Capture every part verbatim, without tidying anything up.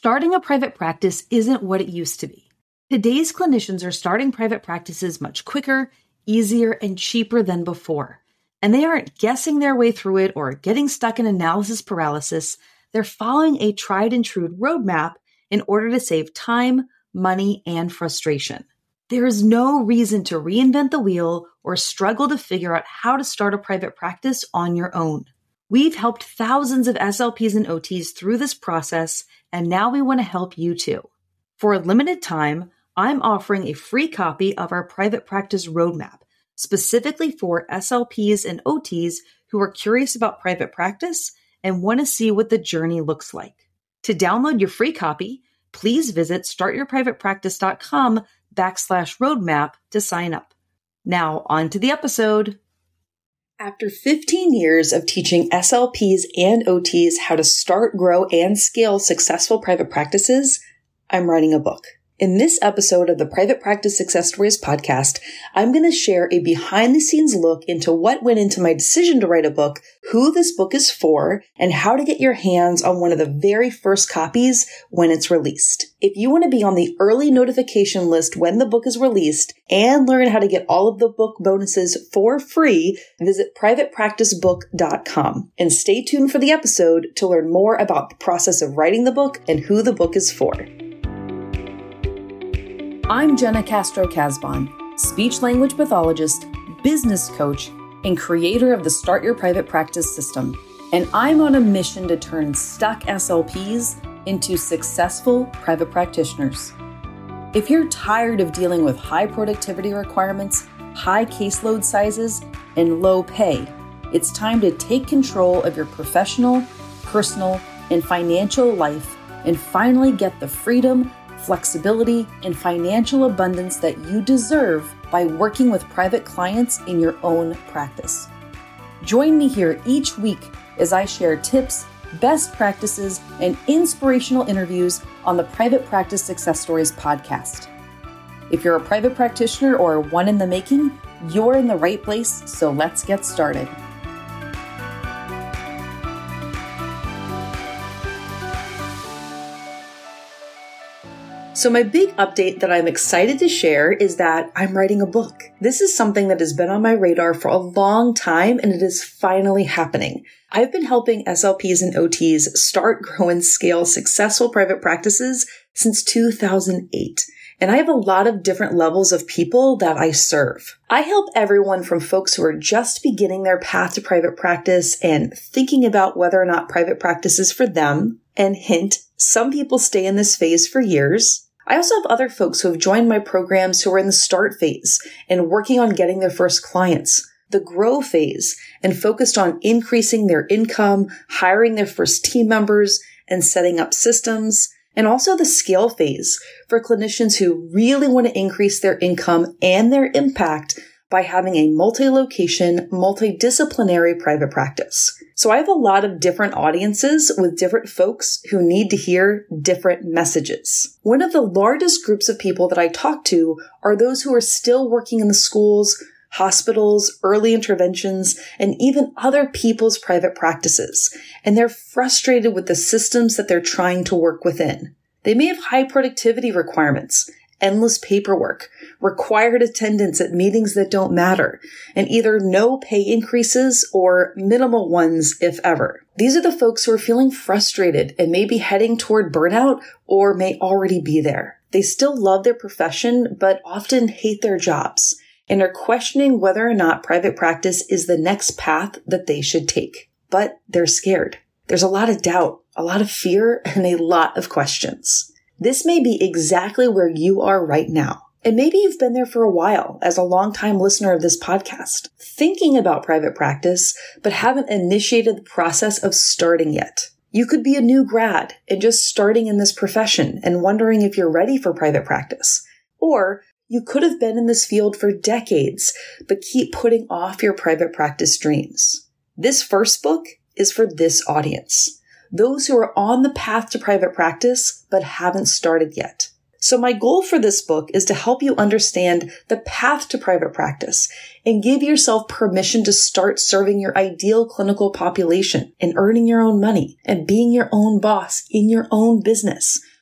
Starting a private practice isn't what it used to be. Today's clinicians are starting private practices much quicker, easier, and cheaper than before. And they aren't guessing their way through it or getting stuck in analysis paralysis. They're following a tried and true roadmap in order to save time, money, and frustration. There is no reason to reinvent the wheel or struggle to figure out how to start a private practice on your own. We've helped thousands of S L Ps and O Ts through this process, and now we want to help you too. For a limited time, I'm offering a free copy of our private practice roadmap, specifically for S L Ps and O Ts who are curious about private practice and want to see what the journey looks like. To download your free copy, please visit startyourprivatepractice.com backslash roadmap to sign up. Now, on to the episode. After fifteen years of teaching S L Ps and O Ts how to start, grow, and scale successful private practices, I'm writing a book. In this episode of the Private Practice Success Stories podcast, I'm going to share a behind-the-scenes look into what went into my decision to write a book, who this book is for, and how to get your hands on one of the very first copies when it's released. If you want to be on the early notification list when the book is released and learn how to get all of the book bonuses for free, visit private practice book dot com and stay tuned for the episode to learn more about the process of writing the book and who the book is for. I'm Jenna Castro-Casbon, speech-language pathologist, business coach, and creator of the Start Your Private Practice system, and I'm on a mission to turn stuck S L Ps into successful private practitioners. If you're tired of dealing with high productivity requirements, high caseload sizes, and low pay, it's time to take control of your professional, personal, and financial life and finally get the freedom, flexibility, and financial abundance that you deserve by working with private clients in your own practice. Join me here each week as I share tips, best practices, and inspirational interviews on the Private Practice Success Stories podcast. If you're a private practitioner or one in the making, you're in the right place, so let's get started. So my big update that I'm excited to share is that I'm writing a book. This is something that has been on my radar for a long time, and it is finally happening. I've been helping S L Ps and O Ts start, grow, and scale successful private practices since two thousand eight. And I have a lot of different levels of people that I serve. I help everyone from folks who are just beginning their path to private practice and thinking about whether or not private practice is for them. And hint, some people stay in this phase for years. I also have other folks who have joined my programs who are in the start phase and working on getting their first clients, the grow phase, and focused on increasing their income, hiring their first team members, and setting up systems, and also the scale phase for clinicians who really want to increase their income and their impact by having a multi-location, multidisciplinary private practice. So I have a lot of different audiences with different folks who need to hear different messages. One of the largest groups of people that I talk to are those who are still working in the schools, hospitals, early interventions, and even other people's private practices. And they're frustrated with the systems that they're trying to work within. They may have high productivity requirements, endless paperwork, required attendance at meetings that don't matter, and either no pay increases or minimal ones, if ever. These are the folks who are feeling frustrated and may be heading toward burnout or may already be there. They still love their profession, but often hate their jobs and are questioning whether or not private practice is the next path that they should take. But they're scared. There's a lot of doubt, a lot of fear, and a lot of questions. This may be exactly where you are right now. And maybe you've been there for a while as a longtime listener of this podcast, thinking about private practice, but haven't initiated the process of starting yet. You could be a new grad and just starting in this profession and wondering if you're ready for private practice. Or you could have been in this field for decades, but keep putting off your private practice dreams. This first book is for this audience. Those who are on the path to private practice, but haven't started yet. So my goal for this book is to help you understand the path to private practice and give yourself permission to start serving your ideal clinical population and earning your own money and being your own boss in your own business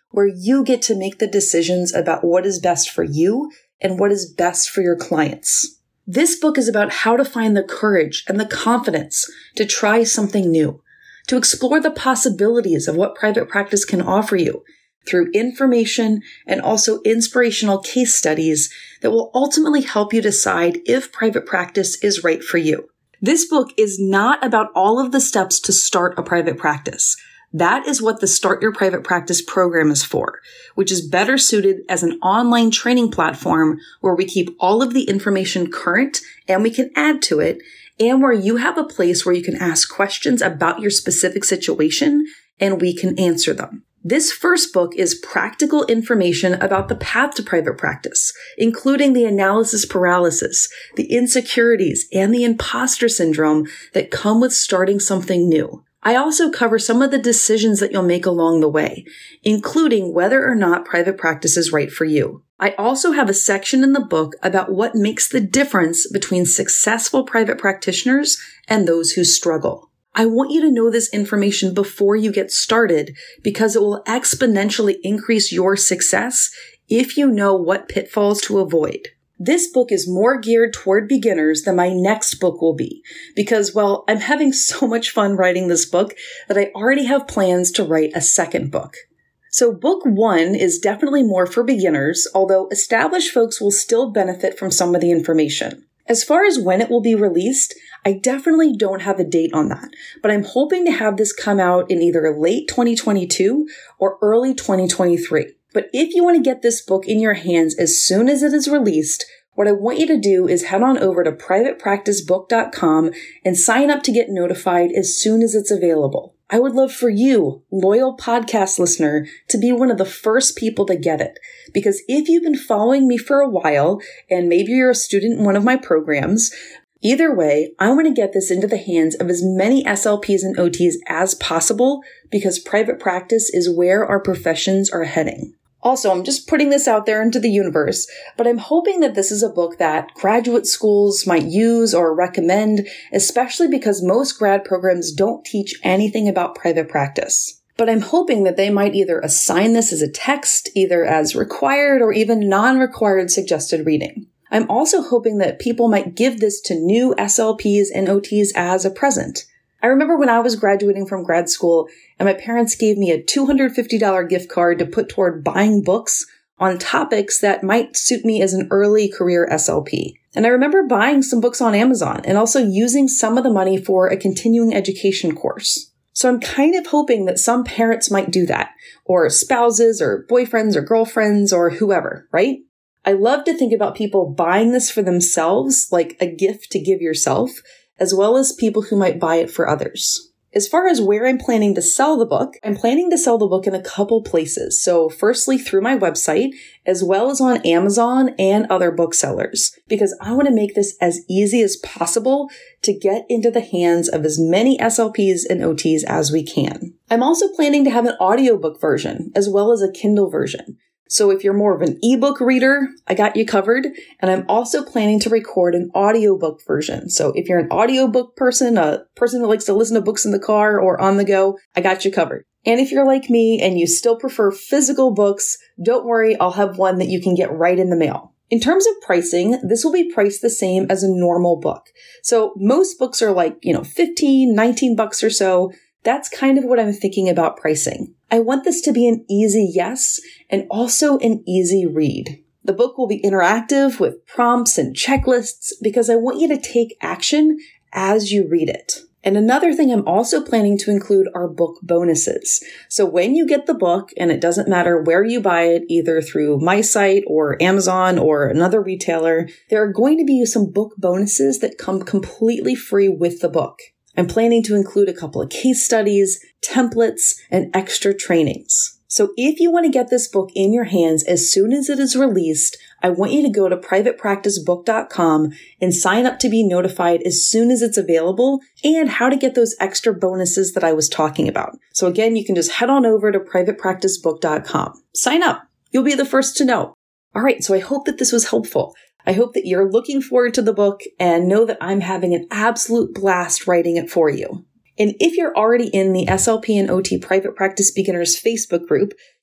where you get to make the decisions about what is best for you and what is best for your clients. This book is about how to find the courage and the confidence to try something new, to explore the possibilities of what private practice can offer you through information and also inspirational case studies that will ultimately help you decide if private practice is right for you. This book is not about all of the steps to start a private practice. That is what the Start Your Private Practice program is for, which is better suited as an online training platform where we keep all of the information current and we can add to it, and where you have a place where you can ask questions about your specific situation and we can answer them. This first book is practical information about the path to private practice, including the analysis paralysis, the insecurities, and the imposter syndrome that come with starting something new. I also cover some of the decisions that you'll make along the way, including whether or not private practice is right for you. I also have a section in the book about what makes the difference between successful private practitioners and those who struggle. I want you to know this information before you get started because it will exponentially increase your success if you know what pitfalls to avoid. This book is more geared toward beginners than my next book will be because, well, I'm having so much fun writing this book that I already have plans to write a second book. So book one is definitely more for beginners, although established folks will still benefit from some of the information. As far as when it will be released, I definitely don't have a date on that, but I'm hoping to have this come out in either late twenty twenty-two or early twenty twenty-three. But if you want to get this book in your hands as soon as it is released, what I want you to do is head on over to private practice book dot com and sign up to get notified as soon as it's available. I would love for you, loyal podcast listener, to be one of the first people to get it. Because if you've been following me for a while, and maybe you're a student in one of my programs, either way, I want to get this into the hands of as many S L Ps and O Ts as possible because private practice is where our professions are heading. Also, I'm just putting this out there into the universe, but I'm hoping that this is a book that graduate schools might use or recommend, especially because most grad programs don't teach anything about private practice. But I'm hoping that they might either assign this as a text, either as required or even non-required suggested reading. I'm also hoping that people might give this to new S L Ps and O Ts as a present. I remember when I was graduating from grad school and my parents gave me a two hundred fifty dollars gift card to put toward buying books on topics that might suit me as an early career S L P. And I remember buying some books on Amazon and also using some of the money for a continuing education course. So I'm kind of hoping that some parents might do that, or spouses or boyfriends or girlfriends or whoever, right? I love to think about people buying this for themselves, like a gift to give yourself, as well as people who might buy it for others. As far as where I'm planning to sell the book, I'm planning to sell the book in a couple places. So firstly, through my website, as well as on Amazon and other booksellers, because I want to make this as easy as possible to get into the hands of as many S L Ps and O Ts as we can. I'm also planning to have an audiobook version, as well as a Kindle version. So if you're more of an ebook reader, I got you covered. And I'm also planning to record an audiobook version. So if you're an audiobook person, a person who likes to listen to books in the car or on the go, I got you covered. And if you're like me and you still prefer physical books, don't worry, I'll have one that you can get right in the mail. In terms of pricing, this will be priced the same as a normal book. So most books are like, you know, fifteen, nineteen bucks or so. That's kind of what I'm thinking about pricing. I want this to be an easy yes and also an easy read. The book will be interactive with prompts and checklists because I want you to take action as you read it. And another thing I'm also planning to include are book bonuses. So when you get the book, and it doesn't matter where you buy it, either through my site or Amazon or another retailer, there are going to be some book bonuses that come completely free with the book. I'm planning to include a couple of case studies, templates, and extra trainings. So if you want to get this book in your hands as soon as it is released, I want you to go to private practice book dot com and sign up to be notified as soon as it's available and how to get those extra bonuses that I was talking about. So again, you can just head on over to private practice book dot com. Sign up. You'll be the first to know. All right, so I hope that this was helpful. I hope that you're looking forward to the book and know that I'm having an absolute blast writing it for you. And if you're already in the S L P and O T Private Practice Beginners Facebook group,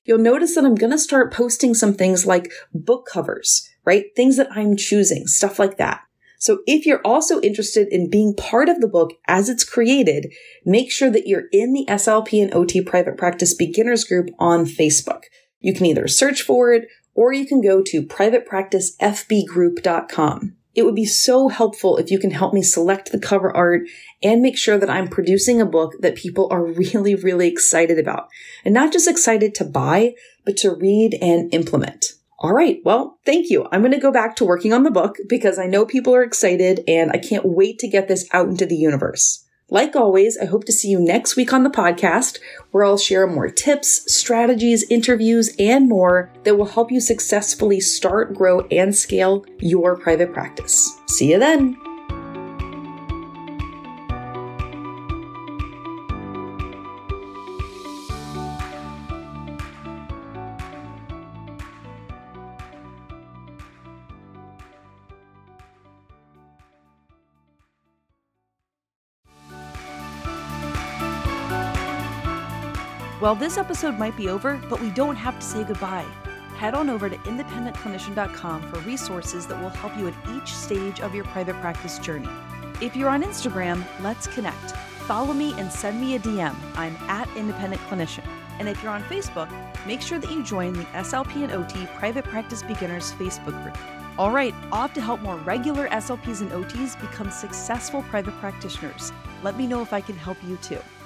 you'll notice that I'm going to start posting some things like book covers, right? Things that I'm choosing, stuff like that. So if you're also interested in being part of the book as it's created, make sure that you're in the S L P and O T Private Practice Beginners group on Facebook. You can either search for it or you can go to private practice f b group dot com. It would be so helpful if you can help me select the cover art and make sure that I'm producing a book that people are really, really excited about. And not just excited to buy, but to read and implement. All right, well, thank you. I'm going to go back to working on the book because I know people are excited and I can't wait to get this out into the universe. Like always, I hope to see you next week on the podcast where I'll share more tips, strategies, interviews, and more that will help you successfully start, grow, and scale your private practice. See you then. Well, this episode might be over, but we don't have to say goodbye. Head on over to independent clinician dot com for resources that will help you at each stage of your private practice journey. If you're on Instagram, let's connect. Follow me and send me a D M. I'm at Independent Clinician. And if you're on Facebook, make sure that you join the S L P and O T Private Practice Beginners Facebook group. All right, off to help more regular S L Ps and O Ts become successful private practitioners. Let me know if I can help you too.